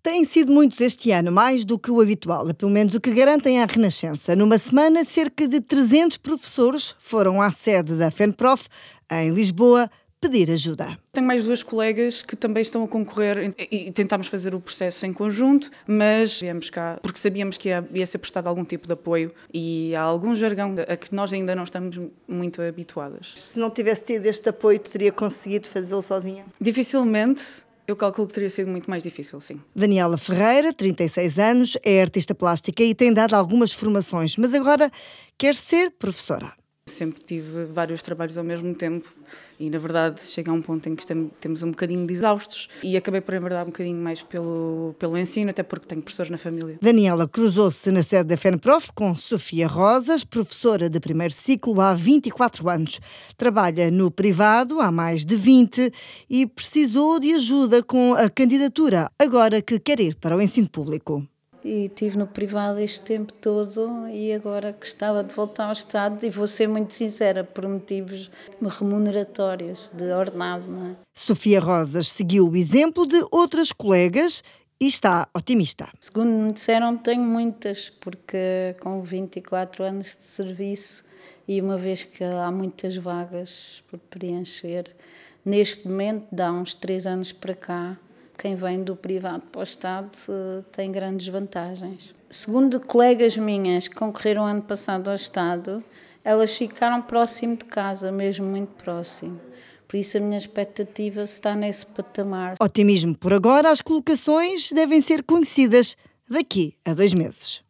Têm sido muitos este ano, mais do que o habitual, pelo menos o que garantem à Renascença. Numa semana, cerca de 300 professores foram à sede da FENPROF, em Lisboa, pedir ajuda. Tenho mais duas colegas que também estão a concorrer e tentámos fazer o processo em conjunto, mas viemos cá porque sabíamos que ia ser prestado algum tipo de apoio e há algum jargão a que nós ainda não estamos muito habituadas. Se não tivesse tido este apoio, teria conseguido fazê-lo sozinha? Dificilmente. Eu calculo que teria sido muito mais difícil, sim. Daniela Ferreira, 36 anos, é artista plástica e tem dado algumas formações, mas agora quer ser professora. Sempre tive vários trabalhos ao mesmo tempo e, na verdade, chega a um ponto em que temos um bocadinho de exaustos e acabei por enverdar um bocadinho mais pelo ensino, até porque tenho professores na família. Daniela cruzou-se na sede da FENPROF com Sofia Rosas, professora de primeiro ciclo há 24 anos. Trabalha no privado há mais de 20 e precisou de ajuda com a candidatura, agora que quer ir para o ensino público. E estive no privado este tempo todo e agora gostava de voltar ao Estado e vou ser muito sincera, por motivos remuneratórios, de ordenado, não é? Sofia Rosas seguiu o exemplo de outras colegas e está otimista. Segundo me disseram, tenho muitas, porque com 24 anos de serviço e uma vez que há muitas vagas por preencher, neste momento, dá uns 3 anos para cá, quem vem do privado para o Estado tem grandes vantagens. Segundo colegas minhas que concorreram ano passado ao Estado, elas ficaram próximo de casa, mesmo muito próximo. Por isso a minha expectativa está nesse patamar. Otimismo por agora, as colocações devem ser conhecidas daqui a 2 meses.